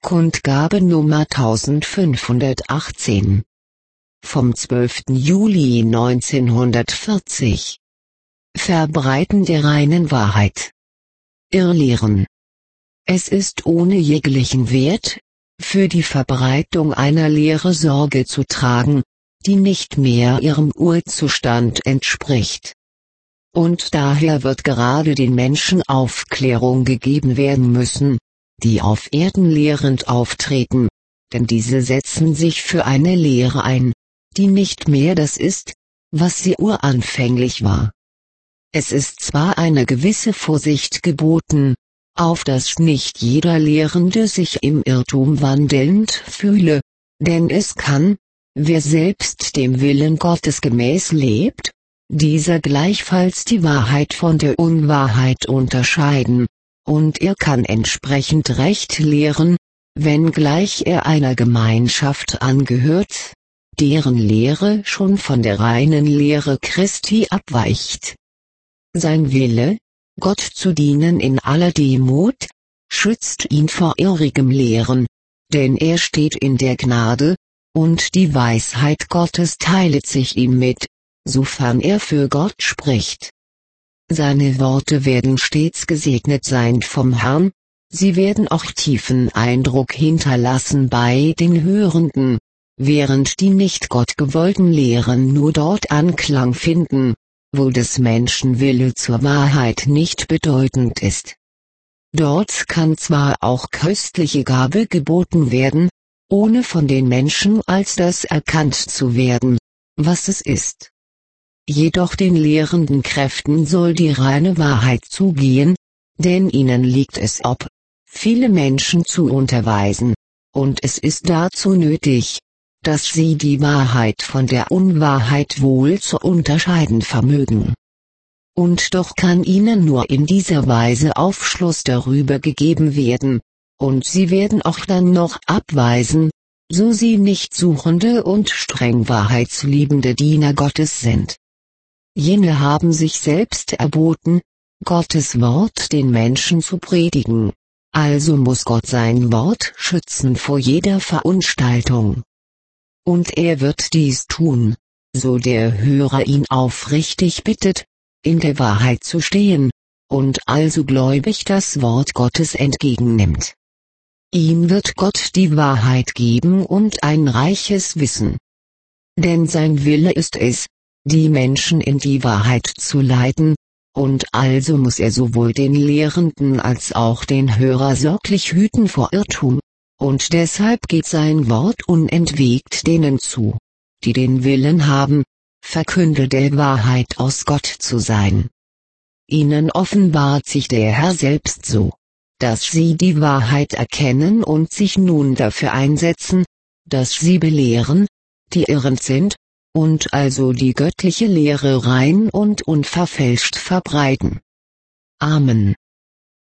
Kundgabe Nummer 1518. Vom 12. Juli 1940. Verbreiten der reinen Wahrheit. Irrlehren. Es ist ohne jeglichen Wert, für die Verbreitung einer Lehre Sorge zu tragen, die nicht mehr ihrem Urzustand entspricht. Und daher wird gerade den Menschen Aufklärung gegeben werden müssen, die auf Erden lehrend auftreten, denn diese setzen sich für eine Lehre ein, die nicht mehr das ist, was sie uranfänglich war. Es ist zwar eine gewisse Vorsicht geboten, auf dass nicht jeder Lehrende sich im Irrtum wandelnd fühle, denn es kann, wer selbst dem Willen Gottes gemäß lebt, dieser gleichfalls die Wahrheit von der Unwahrheit unterscheiden, und er kann entsprechend Recht lehren, wenngleich er einer Gemeinschaft angehört, deren Lehre schon von der reinen Lehre Christi abweicht. Sein Wille, Gott zu dienen in aller Demut, schützt ihn vor irrigem Lehren, denn er steht in der Gnade, und die Weisheit Gottes teilet sich ihm mit, sofern er für Gott spricht. Seine Worte werden stets gesegnet sein vom Herrn, sie werden auch tiefen Eindruck hinterlassen bei den Hörenden, während die nicht gottgewollten Lehren nur dort Anklang finden, wo des Menschen Wille zur Wahrheit nicht bedeutend ist. Dort kann zwar auch köstliche Gabe geboten werden, ohne von den Menschen als das erkannt zu werden, was es ist. Jedoch den lehrenden Kräften soll die reine Wahrheit zugehen, denn ihnen liegt es ob, viele Menschen zu unterweisen, und es ist dazu nötig, dass sie die Wahrheit von der Unwahrheit wohl zu unterscheiden vermögen. Und doch kann ihnen nur in dieser Weise Aufschluss darüber gegeben werden, und sie werden auch dann noch abweisen, so sie nicht suchende und streng wahrheitsliebende Diener Gottes sind. Jene haben sich selbst erboten, Gottes Wort den Menschen zu predigen, also muss Gott sein Wort schützen vor jeder Verunstaltung. Und er wird dies tun, so der Hörer ihn aufrichtig bittet, in der Wahrheit zu stehen, und also gläubig das Wort Gottes entgegennimmt. Ihm wird Gott die Wahrheit geben und ein reiches Wissen. Denn sein Wille ist es, die Menschen in die Wahrheit zu leiten, und also muss er sowohl den Lehrenden als auch den Hörer sorglich hüten vor Irrtum, und deshalb geht sein Wort unentwegt denen zu, die den Willen haben, Verkünder der Wahrheit aus Gott zu sein. Ihnen offenbart sich der Herr selbst so, dass sie die Wahrheit erkennen und sich nun dafür einsetzen, dass sie belehren, die irrend sind, und also die göttliche Lehre rein und unverfälscht verbreiten. Amen.